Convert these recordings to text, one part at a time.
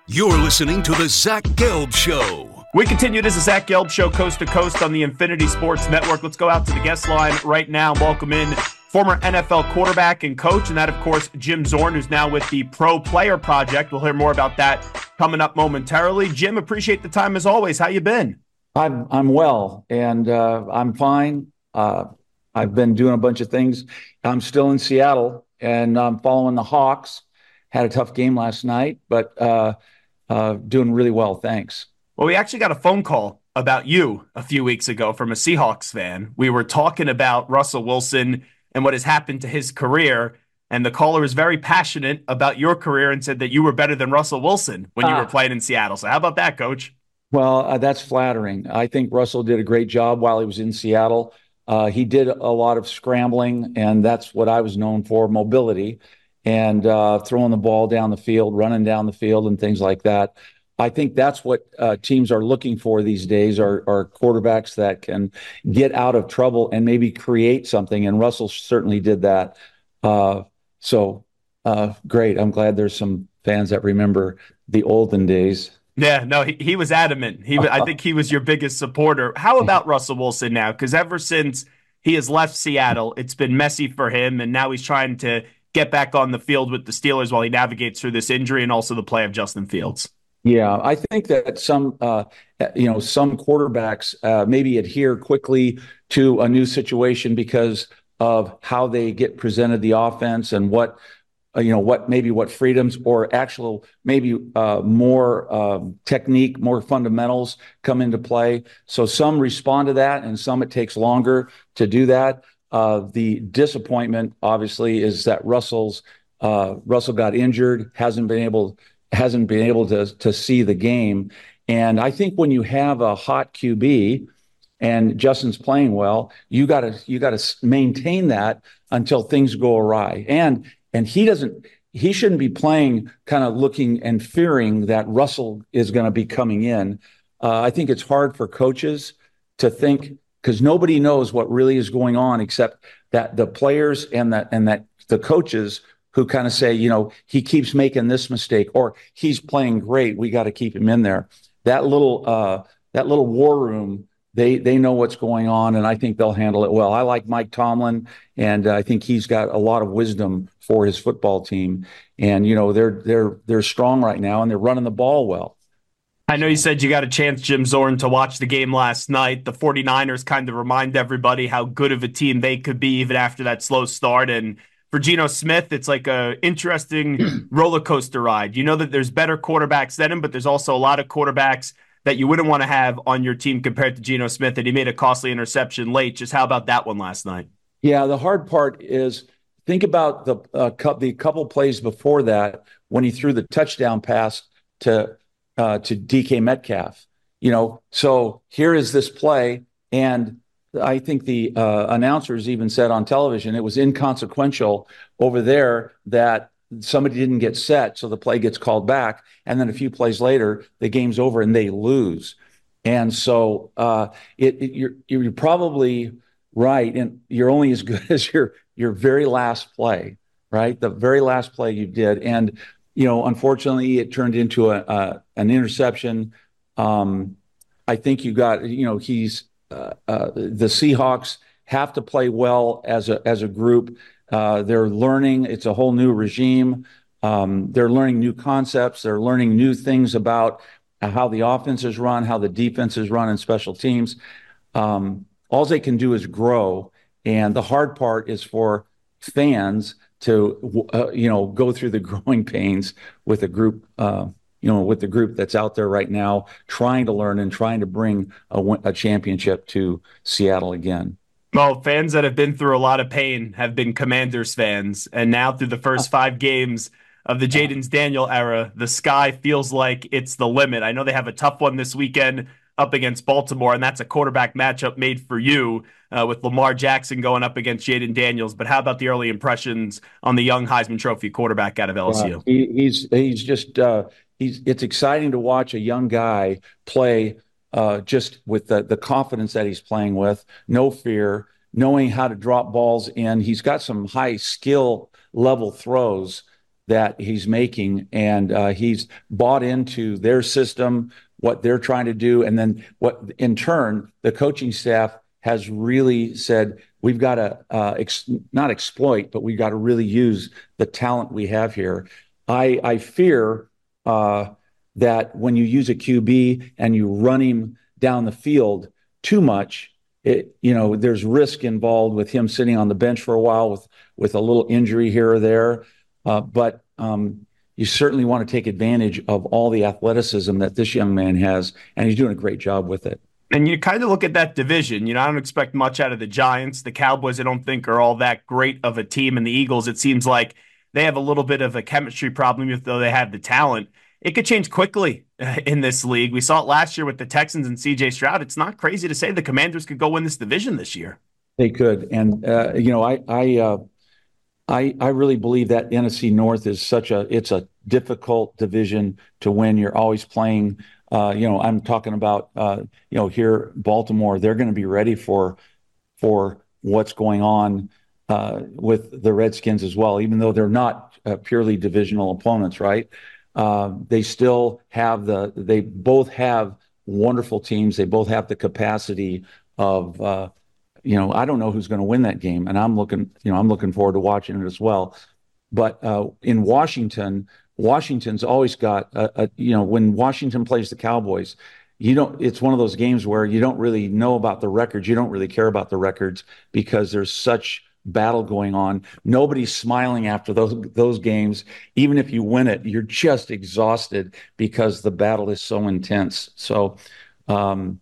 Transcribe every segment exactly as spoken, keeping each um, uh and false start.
You're listening to the Zach Gelb Show. We continue. This is Zach Gelb Show, coast to coast on the Infinity Sports Network. Let's go out to the guest line right now. Welcome in former N F L quarterback and coach, and that, of course, Jim Zorn, who's now with the Pro Player Project. We'll hear more about that coming up momentarily. Jim, appreciate the time as always. How you been? I'm I'm well, and uh, I'm fine. Uh, I've been doing a bunch of things. I'm still in Seattle, and I'm following the Hawks. Had a tough game last night, but uh, uh, doing really well, thanks. Well, we actually got a phone call about you a few weeks ago from a Seahawks fan. We were talking about Russell Wilson and what has happened to his career, and the caller was very passionate about your career and said that you were better than Russell Wilson when you ah. were playing in Seattle. So how about that, Coach? Well, uh, that's flattering. I think Russell did a great job while he was in Seattle. Uh, he did a lot of scrambling, and that's what I was known for, mobility, and uh, throwing the ball down the field, running down the field, and things like that. I think that's what uh, teams are looking for these days are, are quarterbacks that can get out of trouble and maybe create something, and Russell certainly did that. Uh, so, uh, great. I'm glad there's some fans that remember the olden days. Yeah, no, he, he was adamant. He, I think he was your biggest supporter. How about Russell Wilson now? Because ever since he has left Seattle, it's been messy for him, and now he's trying to get back on the field with the Steelers while he navigates through this injury and also the play of Justin Fields. Yeah, I think that some, uh, you know, some quarterbacks uh, maybe adhere quickly to a new situation because of how they get presented the offense and what, uh, you know, what maybe what freedoms or actual maybe uh, more uh, technique, more fundamentals come into play. So some respond to that, and some it takes longer to do that. Uh, the disappointment, obviously, is that Russell's uh, Russell got injured, hasn't been able hasn't been able to to see the game. And I think when you have a hot Q B and Justin's playing well, you got to you got to maintain that until things go awry. And and he doesn't he shouldn't be playing kind of looking and fearing that Russell is going to be coming in. Uh, I think it's hard for coaches to think, because nobody knows what really is going on except that the players and that and that the coaches who kind of say, you know, he keeps making this mistake, or he's playing great, we got to keep him in there. That little uh, that little war room, they they know what's going on, and I think they'll handle it well. I like Mike Tomlin, and uh, I think he's got a lot of wisdom for his football team. And you know, they're they're they're strong right now, and they're running the ball well. I know you said you got a chance, Jim Zorn, to watch the game last night. The 49ers kind of remind everybody how good of a team they could be even after that slow start. And for Geno Smith, it's like a interesting roller coaster ride. You know that there's better quarterbacks than him, but there's also a lot of quarterbacks that you wouldn't want to have on your team compared to Geno Smith, and he made a costly interception late. Just how about that one last night? Yeah, the hard part is think about the uh, cu- the couple plays before that when he threw the touchdown pass to uh, to D K Metcalf. You know, so here is this play, and I think the uh, announcers even said on television it was inconsequential over there that somebody didn't get set, so the play gets called back, and then a few plays later, the game's over and they lose. And so uh, it, it, you're you're probably right, and you're only as good as your your very last play, right? The very last play you did, and you know, unfortunately, it turned into a, a an interception. Um, I think you got, you know, he's. Uh, uh, the Seahawks have to play well as a as a group. Uh, they're learning. It's a whole new regime. Um, they're learning new concepts. They're learning new things about how the offense is run, how the defense is run, and special teams. Um, all they can do is grow, and the hard part is for fans to uh, you know go through the growing pains with a group. Uh, you know, with the group that's out there right now, trying to learn and trying to bring a, a championship to Seattle again. Well, fans that have been through a lot of pain have been Commanders fans. And now through the first five games of the Jayden Daniels era, the sky feels like it's the limit. I know they have a tough one this weekend up against Baltimore, and that's a quarterback matchup made for you uh, with Lamar Jackson going up against Jayden Daniels. But how about the early impressions on the young Heisman Trophy quarterback out of L S U? Uh, he, he's he's just uh, he's it's exciting to watch a young guy play uh, just with the the confidence that he's playing with, no fear, knowing how to drop balls in. He's got some high skill level throws. that he's making, and uh, he's bought into their system, what they're trying to do, and then what in turn the coaching staff has really said, we've got to uh, ex- not exploit, but we've got to really use the talent we have here. I, I fear uh, that when you use a Q B and you run him down the field too much, it, you know, there's risk involved with him sitting on the bench for a while with, with a little injury here or there. Uh, but um, you certainly want to take advantage of all the athleticism that this young man has, and he's doing a great job with it. And you kind of look at that division. You know, I don't expect much out of the Giants. The Cowboys, I don't think, are all that great of a team. And the Eagles, it seems like they have a little bit of a chemistry problem, even though they have the talent. It could change quickly in this league. We saw it last year with the Texans and C J Stroud. It's not crazy to say the Commanders could go win this division this year. They could. And, uh, you know, I, I, uh, I, I really believe that N F C North is such a, it's a difficult division to win. You're always playing, uh, you know, I'm talking about, uh, you know, here, Baltimore, they're going to be ready for, for what's going on uh, with the Redskins as well, even though they're not uh, purely divisional opponents, right? Uh, they still have the, they both have wonderful teams. They both have the capacity of, uh, you know, I don't know who's going to win that game, and I'm looking, you know, I'm looking forward to watching it as well. But uh, in Washington, Washington's always got, a, a, you know, when Washington plays the Cowboys, you don't. It's one of those games where you don't really know about the records. You don't really care about the records because there's such battle going on. Nobody's smiling after those those games. Even if you win it, you're just exhausted because the battle is so intense. So, um,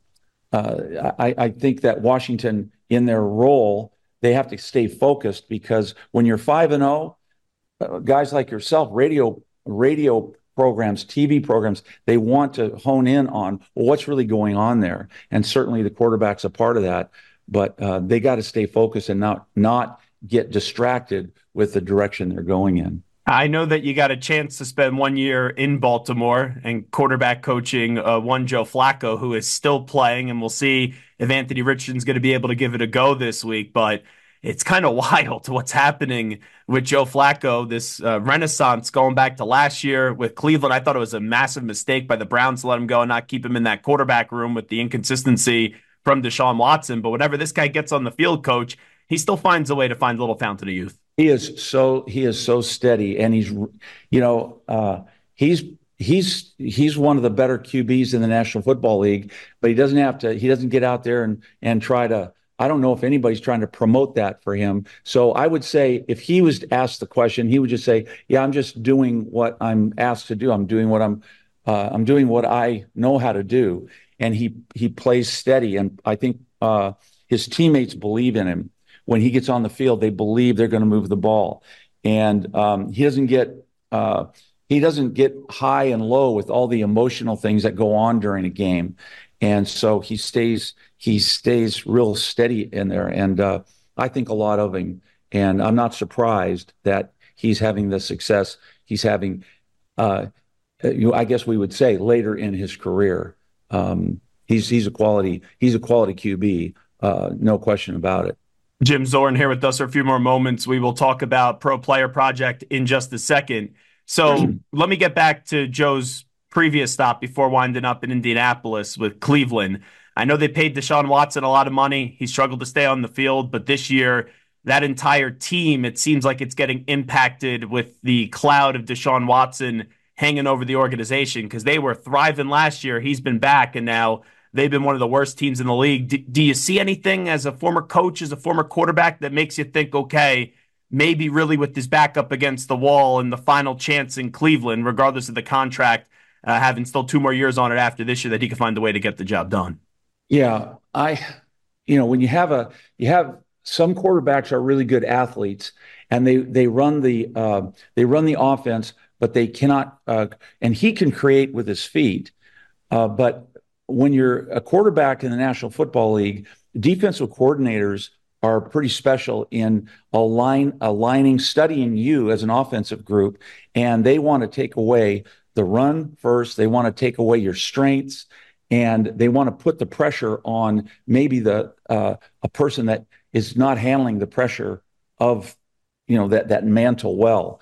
uh, I, I think that Washington, in their role, they have to stay focused, because when you're five and zero, guys like yourself, radio radio programs, T V programs, they want to hone in on, well, what's really going on there, and certainly the quarterback's a part of that. But uh, they got to stay focused and not not get distracted with the direction they're going in. I know that you got a chance to spend one year in Baltimore and quarterback coaching uh, one Joe Flacco, who is still playing, and we'll see if Anthony Richardson's going to be able to give it a go this week. But it's kind of wild what's happening with Joe Flacco, this uh, renaissance going back to last year with Cleveland. I thought it was a massive mistake by the Browns to let him go and not keep him in that quarterback room with the inconsistency from Deshaun Watson. But whenever this guy gets on the field, coach, he still finds a way to find a little fountain of youth. He is so he is so steady, and he's, you know, uh, he's he's he's one of the better Q Bs in the National Football League. But he doesn't have to. He doesn't get out there and and try to. I don't know if anybody's trying to promote that for him. So I would say if he was asked the question, he would just say, "Yeah, I'm just doing what I'm asked to do. I'm doing what I'm uh, I'm doing what I know how to do." And he he plays steady, and I think uh, his teammates believe in him. When he gets on the field, they believe they're going to move the ball, and um, he doesn't get uh, he doesn't get high and low with all the emotional things that go on during a game, and so he stays he stays real steady in there. And uh, I think a lot of him, and I'm not surprised that he's having the success he's having. Uh, you, I guess we would say later in his career, um, he's he's a quality he's a quality Q B, uh, no question about it. Jim Zorn here with us for a few more moments. We will talk about Pro Player Project in just a second. So let me get back to Joe's previous stop before winding up in Indianapolis with Cleveland. I know they paid Deshaun Watson a lot of money. He struggled to stay on the field, but this year, that entire team, it seems like it's getting impacted with the cloud of Deshaun Watson hanging over the organization, because they were thriving last year. He's been back, and now they've been one of the worst teams in the league. Do, do you see anything as a former coach, as a former quarterback, that makes you think, okay, maybe really with this back up against the wall and the final chance in Cleveland, regardless of the contract, uh, having still two more years on it after this year, that he could find a way to get the job done? Yeah, I, you know, when you have a, you have some quarterbacks are really good athletes, and they they run the uh, they run the offense, but they cannot, uh, and he can create with his feet, uh, but when you're a quarterback in the National Football League, defensive coordinators are pretty special in align, aligning, studying you as an offensive group, and they want to take away the run first. They want to take away your strengths, and they want to put the pressure on maybe the uh, a person that is not handling the pressure of, you know, that that mantle well.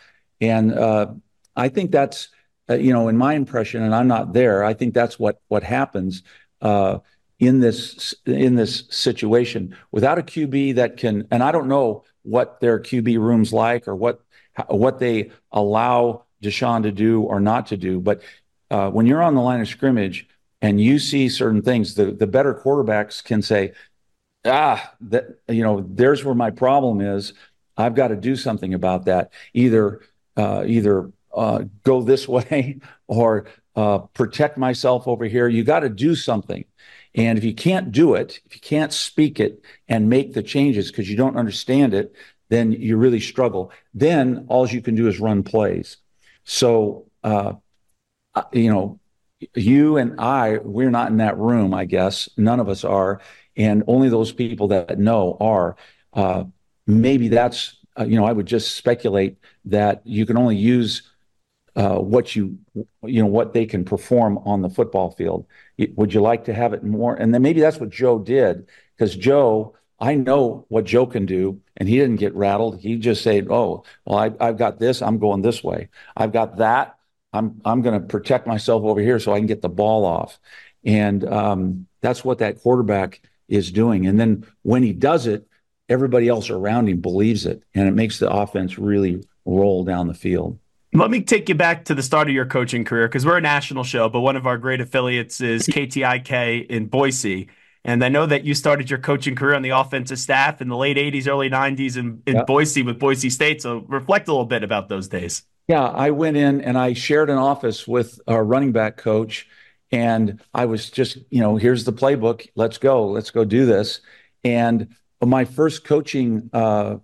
And uh, I think that's, uh, you know, in my impression, and I'm not there, I think that's what what happens uh, in this in this situation. Without a Q B that can, and I don't know what their Q B room's like or what what they allow Deshaun to do or not to do, but uh, when you're on the line of scrimmage and you see certain things, the the better quarterbacks can say, ah, that, you know, there's where my problem is. I've got to do something about that. Either uh, either uh, go this way or uh, protect myself over here. You got to do something. And if you can't do it, if you can't speak it and make the changes because you don't understand it, then you really struggle. Then all you can do is run plays. So, uh, you know, you and I, we're not in that room, I guess. None of us are. And only those people that know are. Uh, maybe that's, uh, you know, I would just speculate that you can only use uh, what you, you know, what they can perform on the football field. Would you like to have it more? And then maybe that's what Joe did, because Joe, I know what Joe can do, and he didn't get rattled. He just said, oh, well, I, I've got this, I'm going this way. I've got that, I'm I'm going to protect myself over here so I can get the ball off. And um, that's what that quarterback is doing. And then when he does it, everybody else around him believes it, and it makes the offense really roll down the field. Let me take you back to the start of your coaching career, because we're a national show, but one of our great affiliates is K T I K in Boise. And I know that you started your coaching career on the offensive staff in the late eighties, early nineties in, in yeah. Boise with Boise State. So reflect a little bit about those days. Yeah, I went in and I shared an office with our running back coach. And I was just, you know, here's the playbook. Let's go. Let's go do this. And my first coaching uh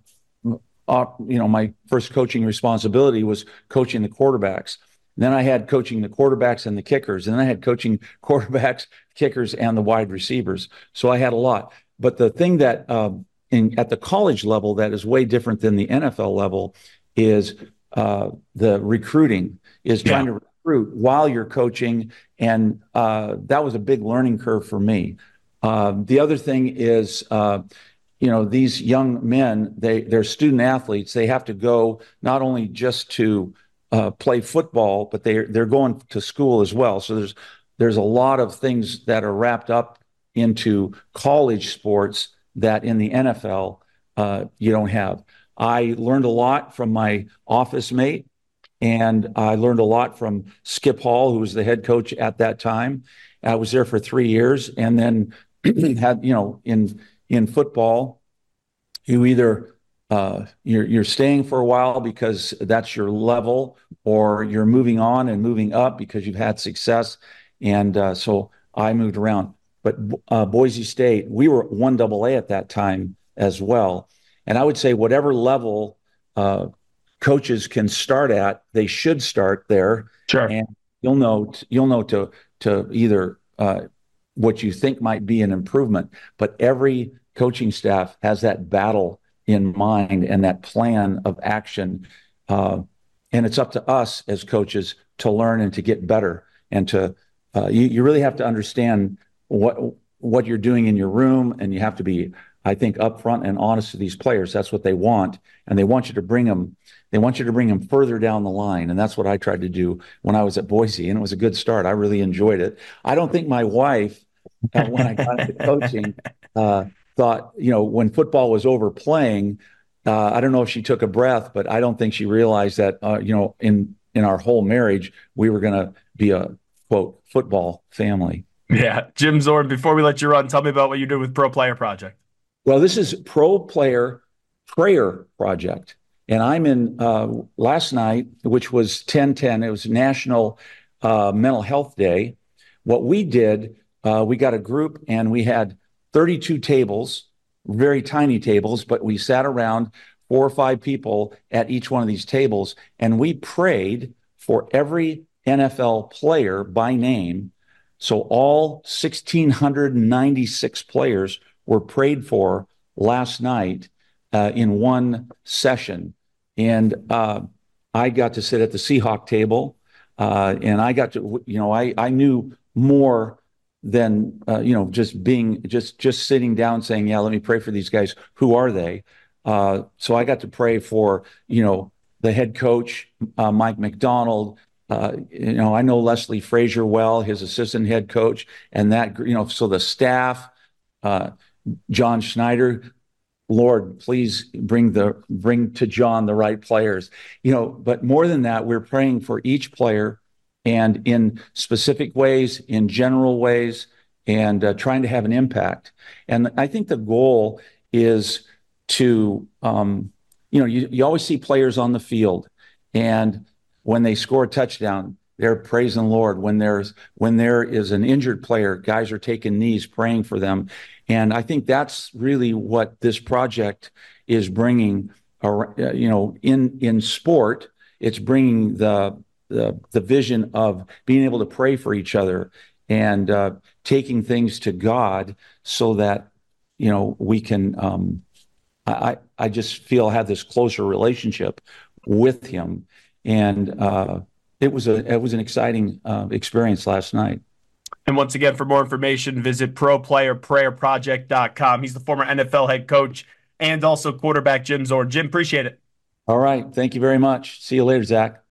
Uh, you know, my first coaching responsibility was coaching the quarterbacks. And then I had coaching the quarterbacks and the kickers. And then I had coaching quarterbacks, kickers, and the wide receivers. So I had a lot. But the thing that uh, in, at the college level that is way different than the N F L level is uh, the recruiting, is trying yeah. to recruit while you're coaching. And uh, that was a big learning curve for me. Uh, the other thing is, uh, you know, these young men, they, they're student athletes. They have to go not only just to uh, play football, but they're, they're going to school as well. So there's, there's a lot of things that are wrapped up into college sports that in the N F L, uh, you don't have. I learned a lot from my office mate, and I learned a lot from Skip Hall, who was the head coach at that time. I was there for three years and then had, you know, in, in football, you either uh, you're you're staying for a while because that's your level, or you're moving on and moving up because you've had success. And uh, so I moved around. But uh, Boise State, we were one double A at that time as well. And I would say whatever level uh, coaches can start at, they should start there. Sure. And you'll know you'll know to to either uh, what you think might be an improvement, but every coaching staff has that battle in mind and that plan of action. Uh, and it's up to us as coaches to learn and to get better. And to, uh, you, you really have to understand what, what you're doing in your room. And you have to be, I think, upfront and honest to these players. That's what they want. And they want you to bring them, they want you to bring them further down the line. And that's what I tried to do when I was at Boise. And it was a good start. I really enjoyed it. I don't think my wife, uh, when I got into coaching, uh, thought, you know, when football was over playing, uh, I don't know if she took a breath, but I don't think she realized that, uh, you know, in, in our whole marriage, we were going to be a, quote, football family. Yeah. Jim Zorn, before we let you run, tell me about what you do with Pro Player Project. Well, this is Pro Player Prayer Project. And I'm in uh, last night, which was ten ten. It was National uh, Mental Health Day. What we did, uh, we got a group and we had thirty-two tables, very tiny tables, but we sat around, four or five people at each one of these tables, and we prayed for every N F L player by name. So all one thousand six hundred ninety-six players were prayed for last night uh, in one session. And uh, I got to sit at the Seahawk table, uh, and I got to, you know, I, I knew more than, uh, you know, just being, just just sitting down saying, yeah, let me pray for these guys. Who are they? Uh, so I got to pray for, you know, the head coach, uh, Mike McDonald. Uh, you know, I know Leslie Frazier well, his assistant head coach, and that, you know, so the staff, uh, John Schneider. Lord, please bring the bring to John the right players. You know, but more than that, we're praying for each player, and in specific ways, in general ways, and uh, trying to have an impact. And I think the goal is to, um, you know, you, you always see players on the field, and when they score a touchdown, they're praising the Lord. When there's when there is an injured player, guys are taking knees, praying for them. And I think that's really what this project is bringing. You know, in in sport, it's bringing the the, the vision of being able to pray for each other and uh, taking things to God, so that, you know, we can. Um, I I just feel I have this closer relationship with Him, and uh, it was a it was an exciting uh, experience last night. And once again, for more information, visit pro player prayer project dot com. He's the former N F L head coach and also quarterback Jim Zorn. Jim, appreciate it. All right. Thank you very much. See you later, Zach.